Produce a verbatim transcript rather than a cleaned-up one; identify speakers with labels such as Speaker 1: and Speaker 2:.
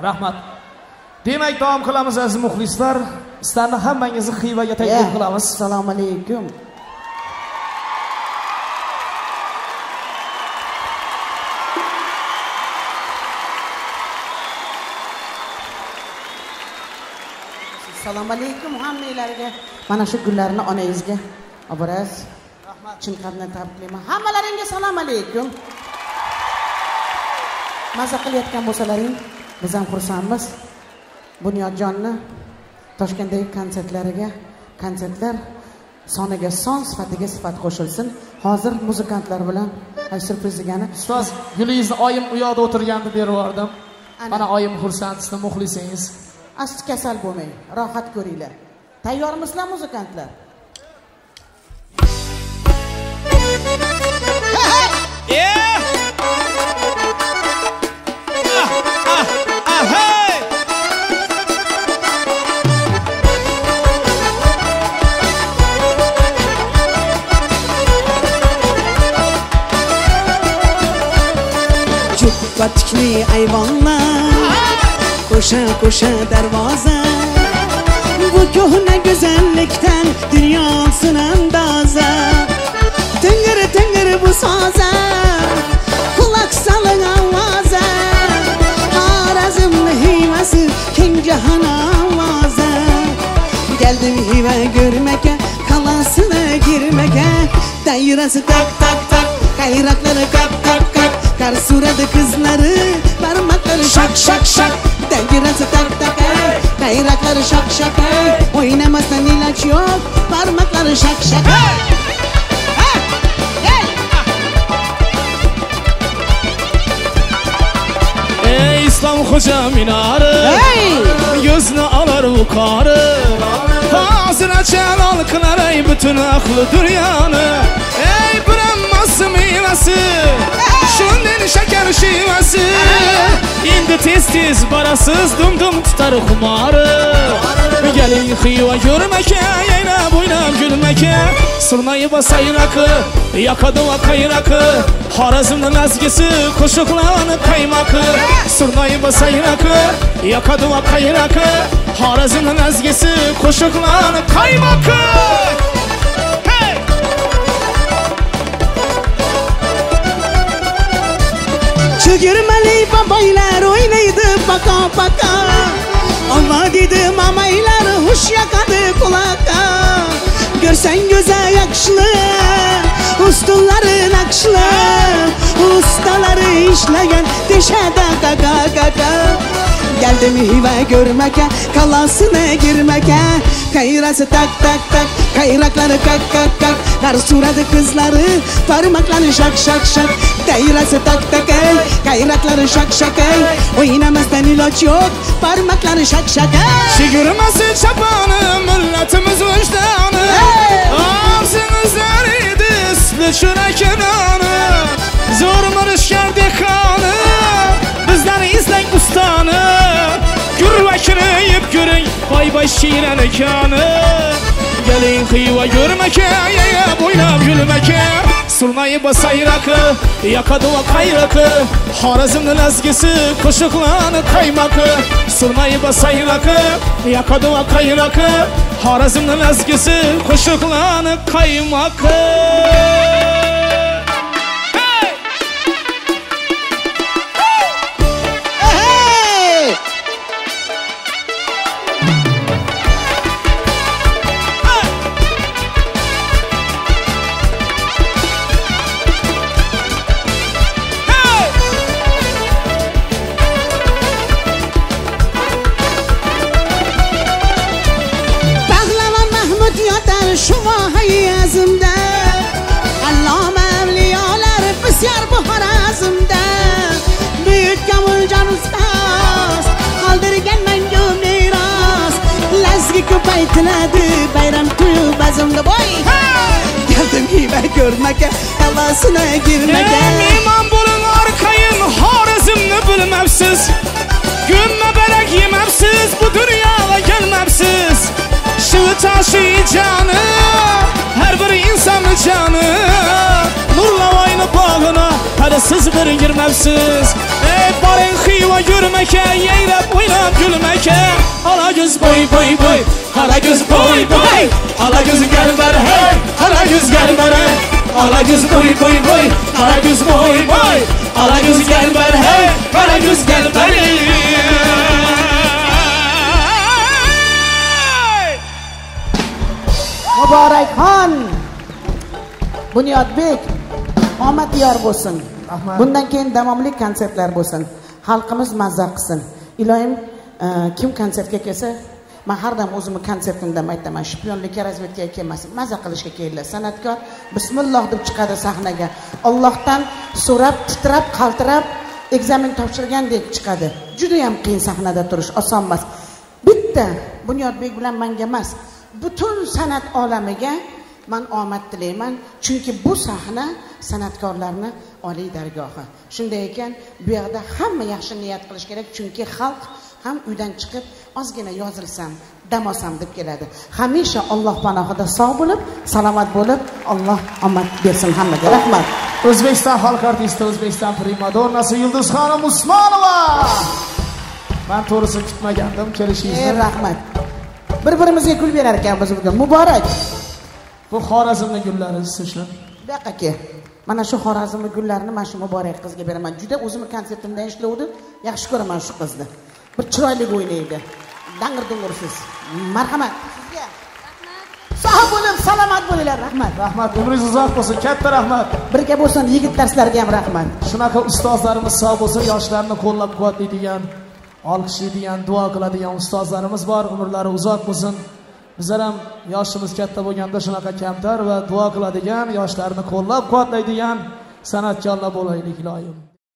Speaker 1: Rahmat. Demak, davom qilamiz aziz muxlislar. Sizlarni hammangizni Xivaga taklif qilamiz.
Speaker 2: Assalomu alaykum. Assalomu alaykum hammalarga. Mana shu gullarni onangizga oborasiz. Rahmat. Chin qalbdan tabriklayman. Hammalaringga assalomu alaykum. Maza qilayotgan bo'lsalaring, biz ham xursandmiz. Bunyodjonni Toshkentdagi konsertlariga, konsertlar soniga son, sifatiga sifat qo'shilsin. Hozir muzikantlar bilan ay surpriz degani.
Speaker 1: Ustoz, gulingizni oyim u yoqda o'tirganda berib yubordim. Mana oyim xursand, sizni muxlisingiz.
Speaker 2: Asti kasal bo'lmang, rohat ko'ringlar. Tayyormisizlar muzikantlar? Batikli ayvonlar, ko'sha ko'sha darvoza, bu ko'hna go'zallikdan dunyosin andoza. Tingir tingir bu soza, quloq soling ovoza, Xorazmni hivasi keng jahon ovoza. Geldim hiva görmeke, kalasına girmeke, dairesi tak tak tak, kayrakları kap kap kap. Kar suradı kızları, parmakları şak şak şak. Dengirası tak tak ey, kayrakları şak şak ey. Oynamazsan ilaç yok, parmakları şak şak ey.
Speaker 1: Ey İslam Hoca minarı, gözünü alır yukarı. Hazır celal kılar ey bütün aklı dünyanı. Ey bırakmazsın meyvesi, şundan şeker şivesi. İndi tez tez barasız dum dum tutar kumarı. Gelin Xiva görmeke, yeynab oynab gülmeke. Surnayı basayın akı, yakadı vakayın akı. Xorazmning nazgisi, qo'shiqlarni qaymoqi. Surnayı basayın akı, yakadı vakayın akı. Xorazmning nazgisi, qo'shiqlarni qaymoqi.
Speaker 2: Çigirmeli babaylar oynaydı baka baka. Allah dedi mamaylar huş yakadı kulaka. Görsen göze yakışlı, ustaları nakşlı, ustaları işleyen dişede kaka kaka. Geldim hiva görmeke, kalasına girmeke. Kayrası tak tak tak, kayrakları kak kak kak. Kar suradı kızları, parmakları şak şak şak. Dairesi tak tak ey, kayrakları şak şak ey. Oynamazdan ilaç yok, parmakları şak şak ey.
Speaker 1: Şigirmesi çapanı, milletimiz vicdanı. Ağzınız eridi, isli çürek inanı. Zor mırışker dekanı, bizden izlen ustanı. Gürvekini yiyip görün, bay bay şiiren ekanı. Gelin Xiva görmeke, yeyip oynab gülmeke. Surnayı basayır akı, yakadı vakayır akı. Xorazmning nazgisi, qo'shiqlarni qaymoqi. Surnayı basayır akı, yakadı vakayır akı. Xorazmning nazgisi, qo'shiqlarni qaymoqi.
Speaker 2: Şu vahiy azimde, Allame evliyalar bisyor bu Xorazmda. Büyük Kamoljon ustoz qoldirgan menga miros. Lazgi ko'paytiladi bayram to'yi bazmda boy. Geldim hiva görmeke, kalasına girmeke.
Speaker 1: Mehmon bo'lin orqayim, Xorazmni bilmabsiz. Gumma balak yemabsiz, bu dunyoga kelmabsiz. Şığı taşı canı, her bir insan canı. Nurla aynı bağına, hadi siz bir girmezsiz. Ey barın Xiva yürümeke, yeyrep
Speaker 2: göz boy boy boy, ala göz boy boy, ala göz gel bana hey, ala göz gel bana, ala göz boy boy boy, ala göz boy boy, ala göz gel bana hey, ala göz gel bana.
Speaker 3: Muborakxon Bunyodbek omad yor bo'lsin. Bundan keyin davomli konsertlar bo'lsin. Xalqimiz mazza qilsin. Iloyim kim konsertga kelsa, men har doim o'zimni konsertimda aytaman, shpionlikka, razvedkaga kelmasin, mazza qilishga keladi. San'atkor bismillah deb chiqadi sahnaga. Allohdan so'rab, titrab, qaltirab ekzamen topshirgandek chiqadi. Juda ham qiyin sahnada turish, oson emas. Bitta Bunyodbek bilan menga emas, butun san'at olamiga men omad tilayman, chunki bu sahna san'atkorlarni oliy dargohi. Shunday ekan, bu yerda hamma yaxshi niyat qilish kerak, chunki xalq ham uydan chiqib ozgina yozilsam, dam olsam deb keladi. Hamisha Alloh panohida sog' bo'lib, salomat bo'lib, Alloh omad bersin hammaga. Rahmat.
Speaker 1: O'zbekiston xalq artisti, O'zbekiston primadonnasi Yulduzxonim Usmonova. Men to'g'risini kutmagandim kelishingizni.
Speaker 3: Ey rahmat. Bir-birimizga gul berar ekanmiz bugun. Muborak.
Speaker 1: Bu Xorazmning gullari sizlar.
Speaker 3: Bu yoqqa kel. Mana shu Xorazmning gullarini mana shu Muborak qizga beraman. Juda o'zim konsertimda ishlovdi. Yaxshi ko'raman shu qizni. Bir chiroyli o'ynaydi. Dangir-dungursiz. Marhamat. Sizga. Rahmat. Sog' bo'lib, salomat bo'linglar. Rahmat.
Speaker 1: Rahmat. Umringiz uzoq bo'lsin. Katta rahmat.
Speaker 3: Birga bo'lsin, yigit darslarga ham rahmat.
Speaker 1: Shunaqa ustozlarimiz sog' bo'lsin, yoshlarni qo'llab-quvvatlaydigan, olqishlaydigan, duo qiladigan ustozlarimiz bor. Umrlari uzoq bo'lsin. Bizlar ham yoshimiz katta bo'lganda shunaqa kamtar va duo qiladigan, yoshlarni qo'llab-quvvatlaydigan san'atkorlar bo'laylik, iloyim.